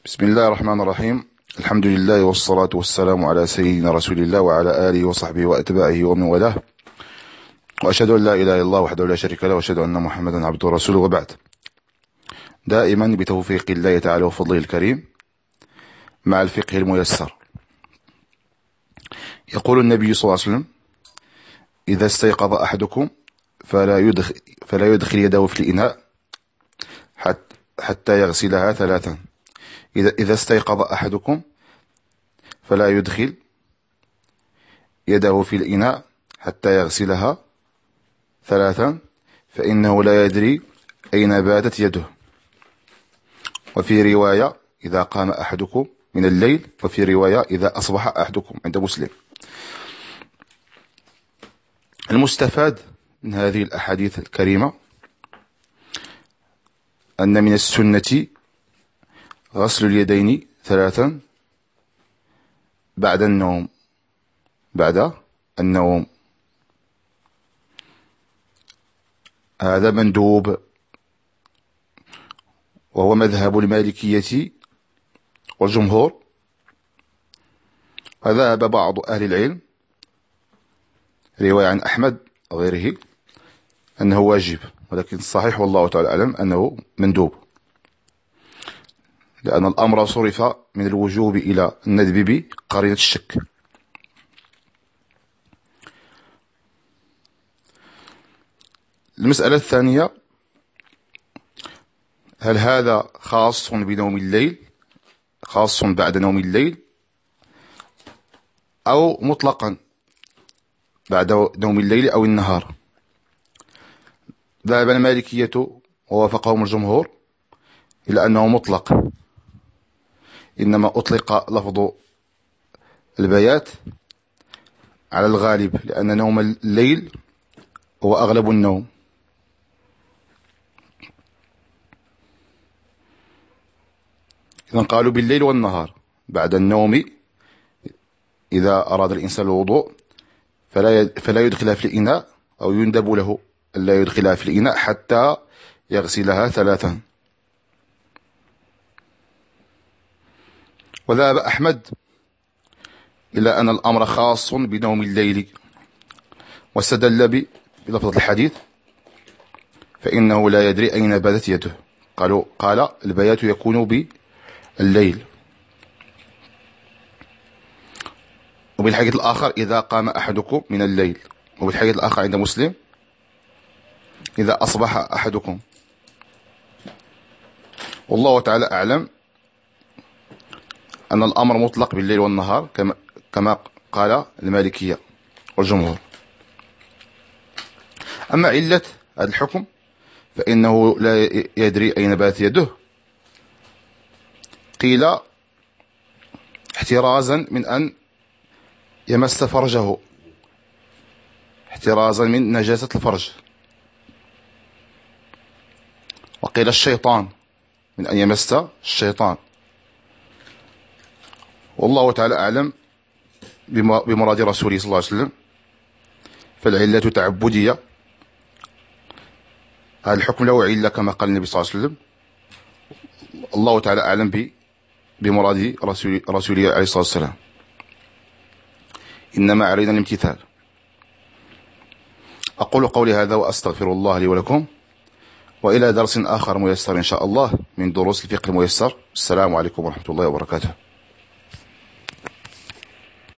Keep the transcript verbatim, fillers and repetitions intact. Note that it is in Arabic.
بسم الله الرحمن الرحيم. الحمد لله والصلاة والسلام على سيدنا رسول الله وعلى آله وصحبه وأتباعه ومن والاه، وأشهد أن لا إله إلا الله وحده لا شريك له، وأشهد أن محمدا عبده ورسوله، وبعد. دائما بتوفيق الله تعالى وفضله الكريم مع الفقه الميسر. يقول النبي صلى الله عليه وسلم: إذا استيقظ أحدكم فلا يدخل, فلا يدخل يده في الإناء حتى يغسلها ثلاثا. إذا, إذا استيقظ أحدكم فلا يدخل يده في الإناء حتى يغسلها ثلاثا، فإنه لا يدري أين باتت يده. وفي رواية: إذا قام أحدكم من الليل، وفي رواية: إذا أصبح أحدكم، عند مسلم. المستفاد من هذه الأحاديث الكريمة أن من السنة غسل اليدين ثلاثا بعد النوم بعد النوم هذا مندوب، وهو مذهب المالكية والجمهور. وذهب بعض أهل العلم، رواية عن أحمد وغيره، أنه واجب، ولكن الصحيح والله تعالى أعلم أنه مندوب، لأن الأمر صرف من الوجوب إلى الندب بقرينة الشك. المسألة الثانية: هل هذا خاص بنوم الليل، خاص بعد نوم الليل، أو مطلقا بعد نوم الليل أو النهار؟ ذهب المالكية ووافقهم الجمهور إلى أنه مطلق، إنما أطلق لفظ البيات على الغالب، لأن نوم الليل هو أغلب النوم. إذن قالوا بالليل والنهار بعد النوم. إذا أراد الإنسان الوضوء فلا فلا يدخلها في الإناء، أو يندب له ألا يدخلها في الإناء حتى يغسلها ثلاثا. وذهب أحمد إلى أن الأمر خاص بنوم الليل، واستدل بلفظ الحديث: فإنه لا يدري أين باتت يده. قالوا قال البيات يكون بالليل. وبالحديث الآخر: إذا قام أحدكم من الليل. وبالحديث الآخر عند مسلم: إذا أصبح أحدكم. والله تعالى أعلم أن الأمر مطلق بالليل والنهار، كما كما قال المالكية والجمهور. أما علة هذا الحكم فإنه لا يدري أين باتت يده، قيل احترازا من أن يمس فرجه، احترازا من نجاسة الفرج. وقيل الشيطان، من أن يمس الشيطان. والله تعالى أعلم بمراد رسوله صلى الله عليه وسلم. فالعلة تعبدية، هذا الحكم له علة كما قال النبي صلى الله عليه وسلم. الله تعالى أعلم بمراد رسول رسوله عليه الصلاة والسلام. إنما علينا الامتثال. أقول قولي هذا وأستغفر الله لي ولكم، وإلى درس آخر ميسر إن شاء الله من دروس الفقه الميسر. السلام عليكم ورحمة الله وبركاته.